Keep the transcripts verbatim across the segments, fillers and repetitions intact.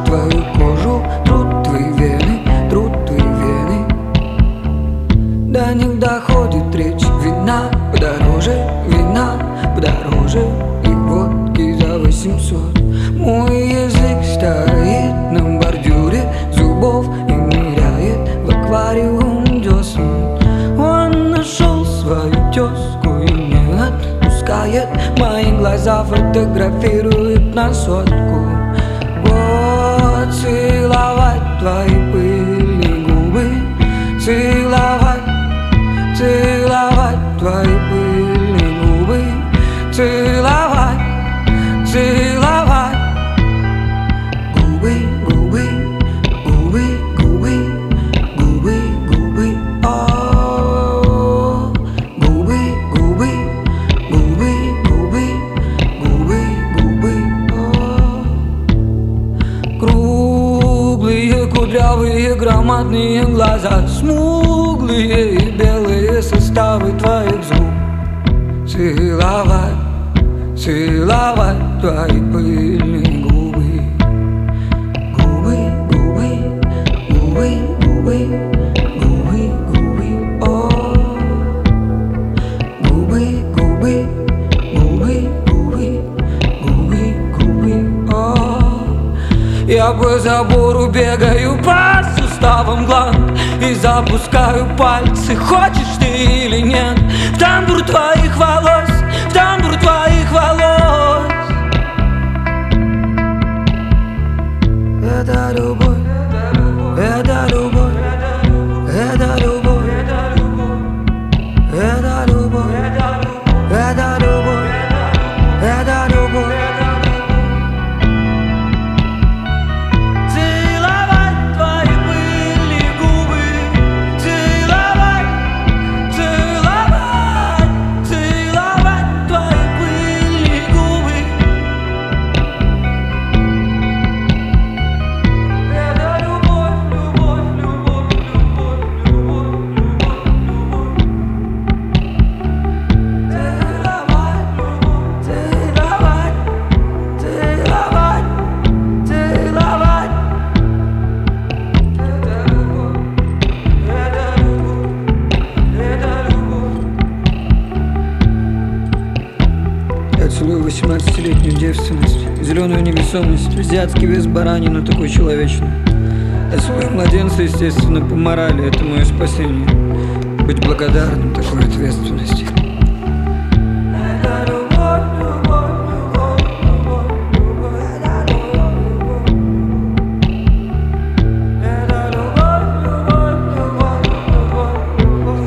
твою кожу, трут твои вены, трут твои вены. До них доходит речь, вина подороже, вина подороже, и водки за восемьсот. Мой язык стоит на бордюре зубов и ныряет в аквариум десен. Он нашел свою тезку и не отпускает, мои глаза фотографируют на сотку. Вот целовать твои пыльные губы, целовать, целовать твои пыльные губы, целовать, целовать. Губы, губы, губы, губы, губы, губы, о, губы, губы, губы, губы, губы, губы, о. Круглые, кудрявые, громадные глаза, смуглые и белые составы твоих зуб. Целовать, целовать твои пыльные губы. Губы, губы, губы, губы, губы, губы, о. Губы, губы, губы, губы, губы, губы, о. Я по забору бегаю по суставам гланд и запускаю пальцы, хочешь ты или нет, в тамбур твоих волос, в тамбур твоих волос. Это любовь, это любовь, это любовь, это любовь, это любовь, это любовь. Целовать твои пыльные губы, целовать, целовать, целовать твои пыльные губы. Это любовь, любовь, любовь, любовь, любовь, любовь, любовь. Целовать, любовь, целовать, целовать, целовать. Это любовь, это любовь, это любовь. Я целую восемнадцатилетнюю девственность, зеленую невесомость, азиатский вес баранину такой человечный. Я своих младенцев, естественно, по морали, это мое спасение. Быть благодарным такой ответственности. Это любовь, любовь, любовь, любовь, любовь. Это любовь, любовь, любовь, любовь,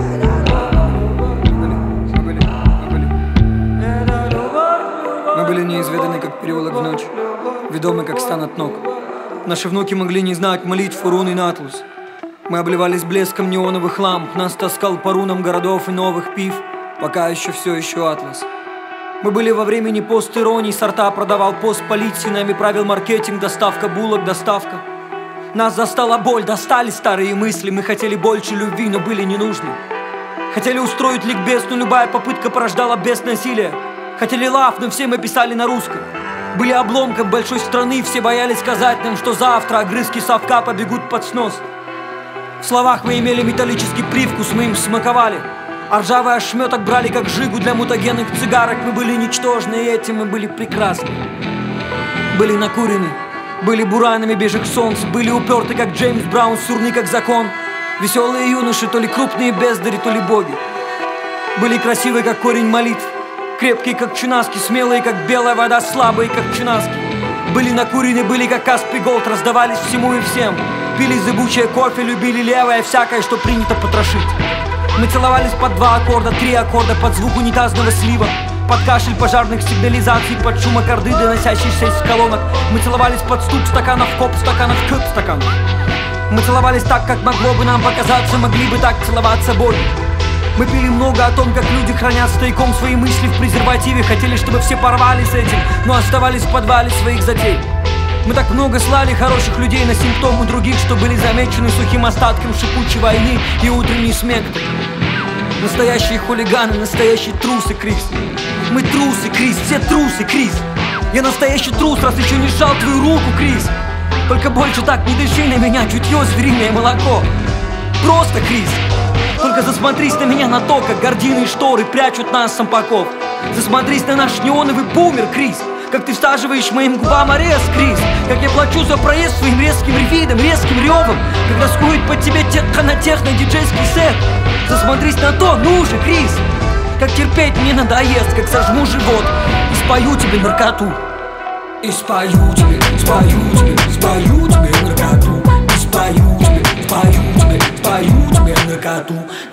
любовь. Мы были, мы были. Это любовь, любовь. Мы были неизведаны, как переулок в ночь, ведомы, как стан от ног. Наши внуки могли не знать молитв Урун и Натлус. Мы обливались блеском неоновых ламп, нас таскал по рунам городов и новых пив, пока еще все еще Атлас. Мы были во времени пост-иронии, сорта продавал пост полиции, нами правил маркетинг, доставка булок, доставка. Нас застала боль, достали старые мысли, мы хотели больше любви, но были не нужны. Хотели устроить ликбез, но любая попытка порождала без насилия. Хотели лав, но все мы писали на русском. Были обломком большой страны, все боялись сказать нам, что завтра огрызки совка побегут под снос. В словах мы имели металлический привкус, мы им смаковали. А ржавый ошметок брали как жигу для мутагенных цигарок. Мы были ничтожны, и этим мы были прекрасны. Были накурены, были буранами бежек солнца, были уперты, как Джеймс Браун, сурны, как закон. Веселые юноши, то ли крупные бездари, то ли боги. Были красивые, как корень молитв, крепкие, как чинаски, смелые, как белая вода, слабые, как чинаски. Были накурены, были, как Каспий Голд, раздавались всему и всем. Пили зыбучее кофе, любили левое, всякое, что принято потрошить. Мы целовались под два аккорда, три аккорда, под звук унитазного слива, под кашель пожарных сигнализаций, под шум аккорды, доносящиеся из колонок. Мы целовались под стук стаканов, коп стаканов, кёп стаканов. Мы целовались так, как могло бы нам показаться, могли бы так целоваться боги. Мы пили много о том, как люди хранят стояком свои мысли в презервативе. Хотели, чтобы все порвали с этим, но оставались в подвале своих затей. Мы так много слали хороших людей на симптомы других, что были замечены сухим остатком шипучей войны и утренний смех. Настоящие хулиганы, настоящие трусы, Крис. Мы трусы, Крис, все трусы, Крис. Я настоящий трус, раз еще не сжал твою руку, Крис. Только больше так не дыши на меня, чутье звериное молоко. Просто, Крис, только засмотрись на меня, на то, как гардины и шторы прячут нас сампаков. Засмотрись на наш неоновый бумер, Крис, как ты всаживаешь моим губам арест, Крис, как я плачу за проезд своим резким ревидом, резким ревом, когда скует под тебе техно-диджейский сет. Засмотрись на то, ну же, Крис, как терпеть мне надоест, как сожму живот и спою тебе наркоту. И спою тебе, спою тебе, спою тебе наркоту. И спою тебе, спою тебе, спою тебе наркоту.